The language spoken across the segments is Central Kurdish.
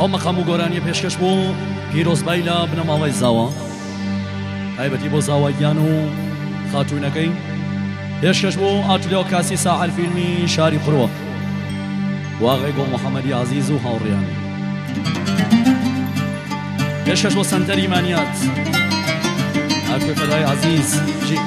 ئەو مەقام و گۆرانی پێشکەش بوو پیرۆزبای لە بنەماڵی زاوە تایبەتی بۆ زاواییان و خاتوونەکەی پێشکەش بوو ئاتولێ و کاسی ساحل فیلمی شاری قڕوە واغی گۆ محەممەدی عزیز و هاوڕێیان پێشکەش بۆ سەنتەری مانیات ئاکوێ فەدای عزیز ژی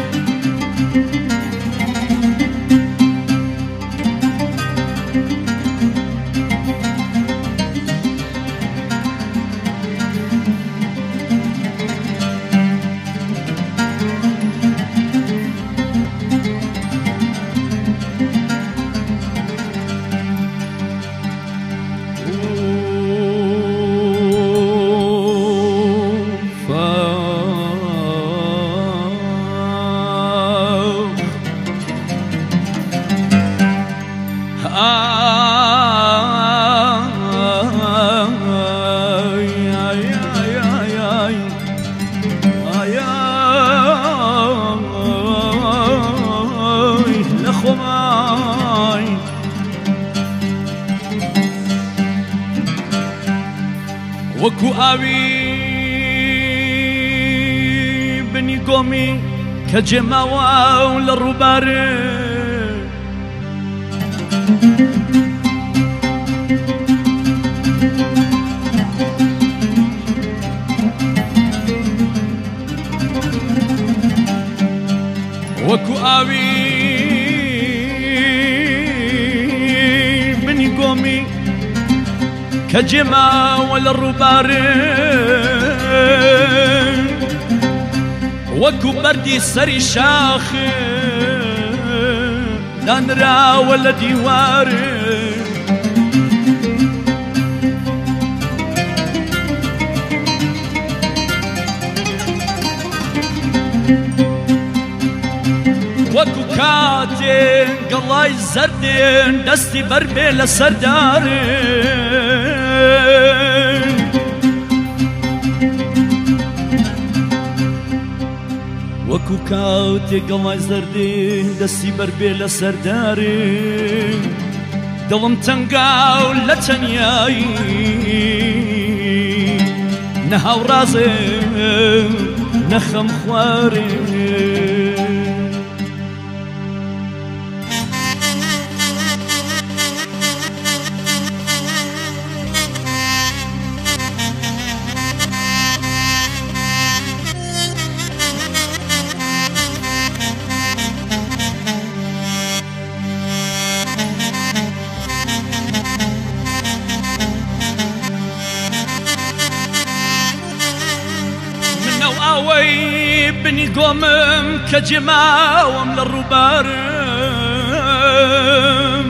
وەکو ئاوی بنی گۆمی کە جێماوە لە ڕووبارێ وەکو ئاوی بنی گۆمی کە جێماوە لە ڕووبارێ وەکو بەردی سەری شاخێ دانراوە لە دیوارێ وەکو کاتێن گەڵای زەردێن دەستی بەربێ لە سەردارێ وەکو کاتێ گەڵای زەردێن دەستی بەربێ لە سەردارێ دڵم تەنگاو لە تەنیایی نە هاوڕازێ نە خەم خوارێ ئەوەی بنی گۆمم کە جێماوەم لە ڕووبارم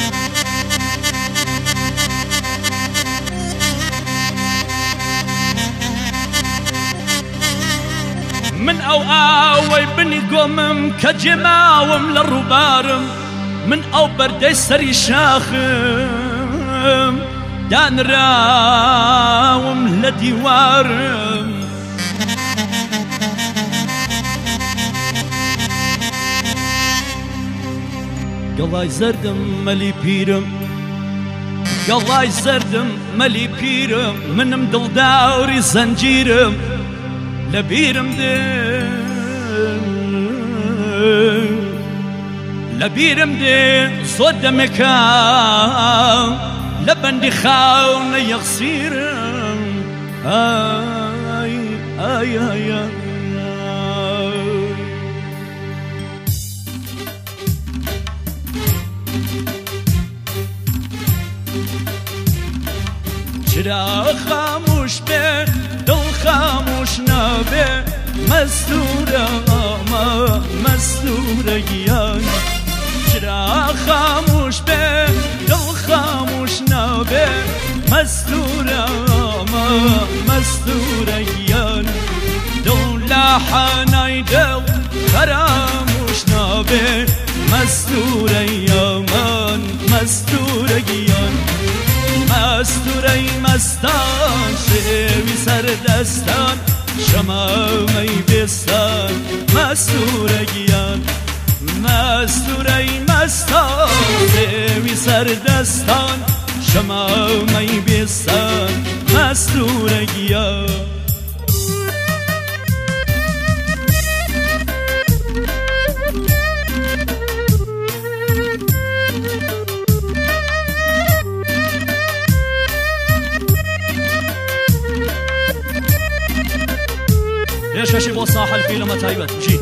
من ئەو ئاوەی بنی گۆمم کە جێماوەم لە ڕووبارم من ئەو بەردەی سەری شاخم دانراوم لە دیوارم گەڵای زەردم مەلی پیرم گەڵای زەردم مەلی پیرم منم دڵداوری زەنجیرم لە بیرم دێ لە بیرم دێ زۆر دەمێکا لە بەندی خاونە یەخسیرم ئای ئای ئای چرا خاموش بێ دڵ خاموش نابێ مەستورە ئەمە مەستورە گیان چرا خاموش بێ دڵ خاموش نابێ مەستورە ئەمە مەستورە گیان دڵ لە حەنای دڵ خەراموش نابێ مەستورە یامان مەستورە گیان مەستورەی مەستان شێوی سەردەستان شەمامەی بێستان مەستورە گیان مەستورەی مەستان سێوی سەردەستان شەمامەی بێستان مەستورە گیان پێشکەشی بۆ ساحل فیلمە تایبەت جی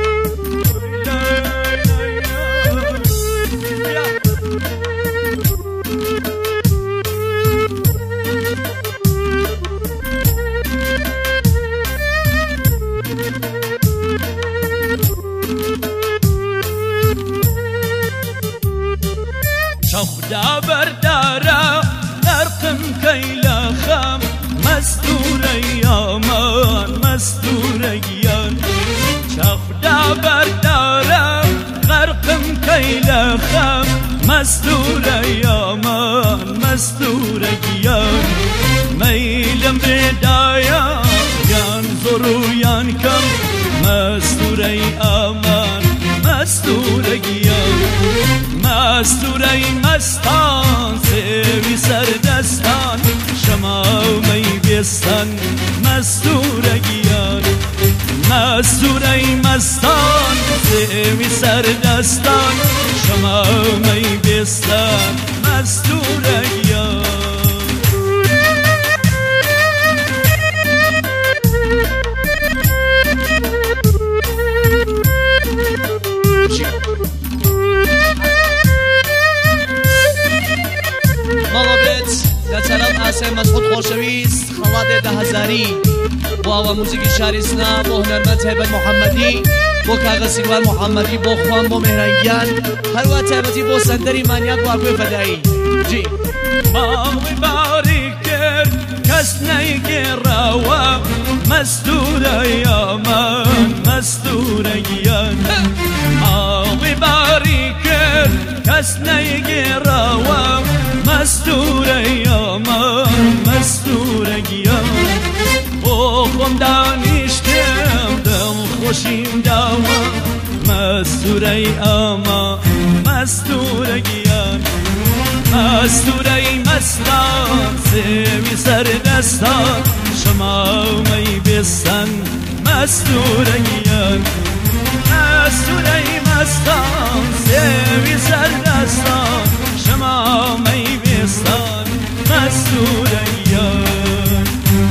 شەخدا بەردارە غەرقم کەی لە خەم مەستورە یامان مەستورە گیان شەخدا بەردارە غەرقم کەی لە خەم مەستورە یامان مەستورە گیان مەیلم بێدایە یان زۆر و یان کەم مەستورەی ئامان مەستورە گیان مەستورەی مەستان سێوی سەردەستان شەمامەی بێستان مەستورە گیان مەستورەی مەستان سێوی سەردەستان شەمامەی بێستان مەستورە گیان ئاسێ مەسعود خۆشەویست خەڵاتێ دەهەزاری بۆ ئەوە موزیکی شاری سنا بۆ هونەرمەند تایبەت محەممەدی بۆ کاغە سیروان محەممەدی بۆ خوان بۆ مێرانگیان هەروە تایبەتی بۆ سەندەری مانیان بواگوێ فەدایی جی ماڵی باری کرد کەس نەیگێڕاوە مەستورە یامان مەستورە گیان ماڵی باری کرد کەس نەیگێڕاوە مەستورە یامان مەستورە گیان بۆ خۆم دانیشتم دڵخۆشیم داوە مەستورەی ئاما مەستورە گیان مەستورەی مەستان سێوی سەردەستان شەمامەی بێستان مەستورە گیان مەستورەی مەستان سێوی سەردەستان شەمامەی بێستان مەستورە گیان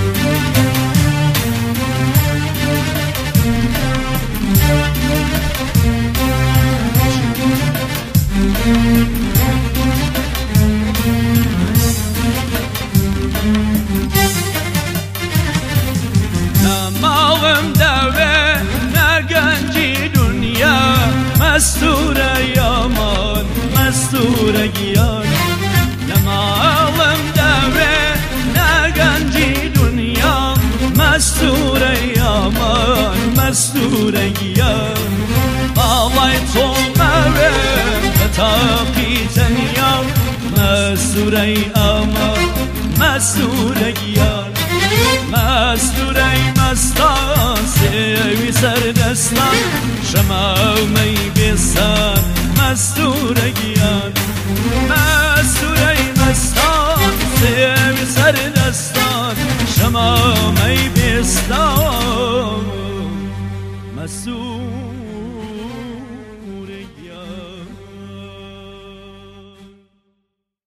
نەماڵم دەوێ نەگەنجی دونیا مەستورە یامان مەستورە گیان نەماڵم دەوێ نەگەنجی دونیا مەستورە یامان مەستورە گیان باڵای تۆمەوێ بە تاقی تەنیا مەستورەی ئامان مەستورە گیان مەستورەی مەستان سێوی سەردەستان شەمامەی بێستان مەستورە